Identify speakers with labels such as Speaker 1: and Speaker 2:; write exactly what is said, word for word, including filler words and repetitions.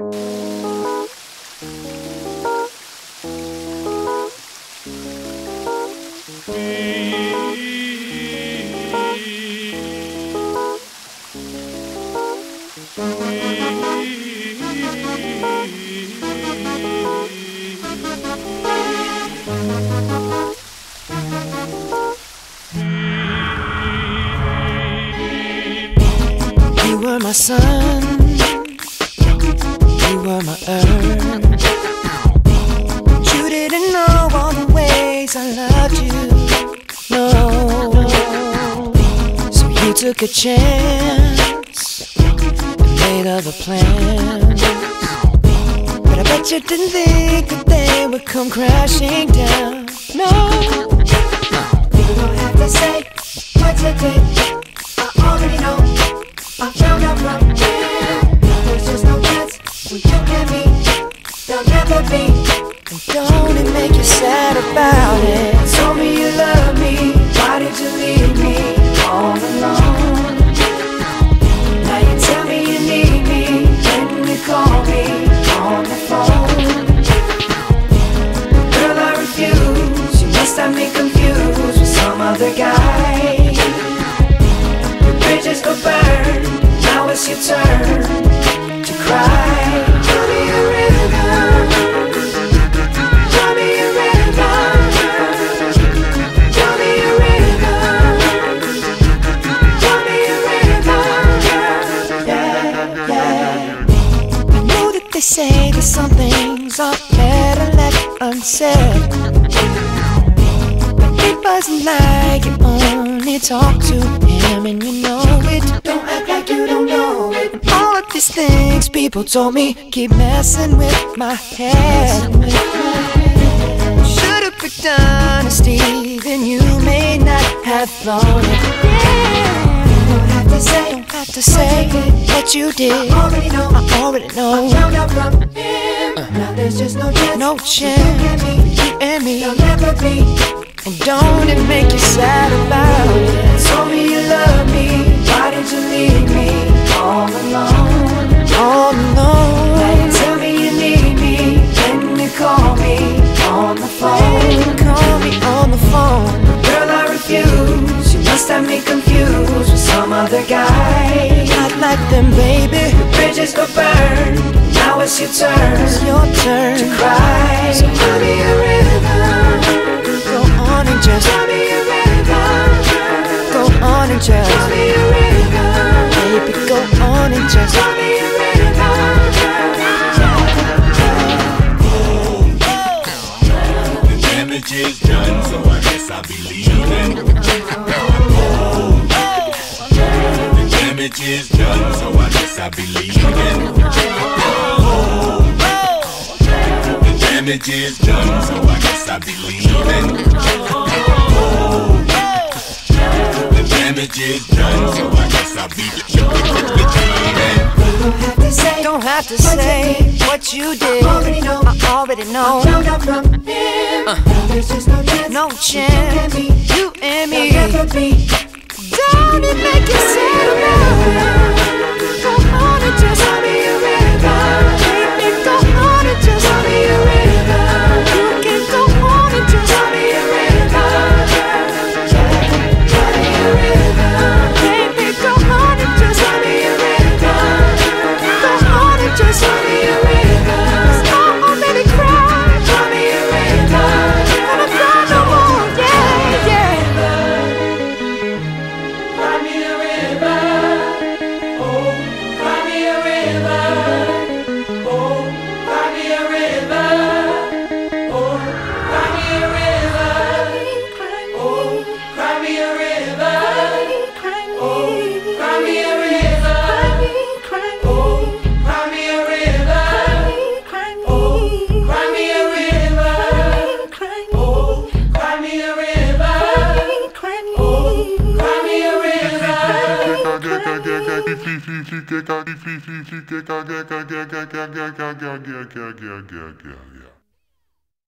Speaker 1: You were my sun, you were my earth. You didn't know all the ways I loved you, no. So you took a chance and made other plans, but I bet you didn't think that they would come crashing down, no. You don't have to say what you did, I already know. I found out from here, there's just no chance when you and me, there'll never be. And don't it make you sad about it? Told me you love me, why did you leave me all alone? Now you tell me you need me, when you call me on the phone. Girl, I refuse, you must have me confused with some other guy. Your bridges go burn, now it's your turn to cry. Tell me a river, tell me a river, tell me a river, tell me a river, yeah, yeah. I know that they say that some things are better left unsaid, but it wasn't like you only talk to him and you know it. Don't act like you don't know it. And all of these things people told me keep messing with my head. Should've picked honesty, then you may not have thought it. Yeah. Don't have to say, don't have to say what you did. I already know, I already know. I found out from him. Uh. Now there's just no chance, no chance. You and me, there'll never be. And don't it make you sad about it? Told me you love me, why did you leave me all alone? All alone. Now you tell me you need me, when you call me on the phone. You call me on the phone. Girl, I refuse, you must have me confused with some other guy. Not like them, baby. The bridges go burn, now it's your turn. It's your turn to cry. So tell me a river, go on and just tell me a river, go on and just tell me a river, baby, go on and just tell me a river.
Speaker 2: The damage is done, so I guess I'll be leaving. The damage is done, so I guess I'll be leaving. The damage is done, so I guess I'll be leaving. The damage is done, so I guess I'll be leaving.
Speaker 1: Don't have to say, don't have to say what you did. I already know, I already know. I found out from him. Uh. There's just no chance, no chance. You and me, you and me. Never be. Don't it make you sad about it? Go on and just tell me a river. Baby, go on and just tell me a river. You can go on and just tell me a river. Tell me a river. Baby, go on and just tell me a river. Go on and just tell me a river. 'Cause I already cried. Tell me a river. Gonna cry no more, yeah, yeah.
Speaker 3: Cry me a river, oh, cry me a river, oh, cry me a river, oh, cry me a river, oh, cry me a river, oh, cry me a river, oh, cry me a river, oh, cry me a river, oh, cry me a river, oh, cry me a river.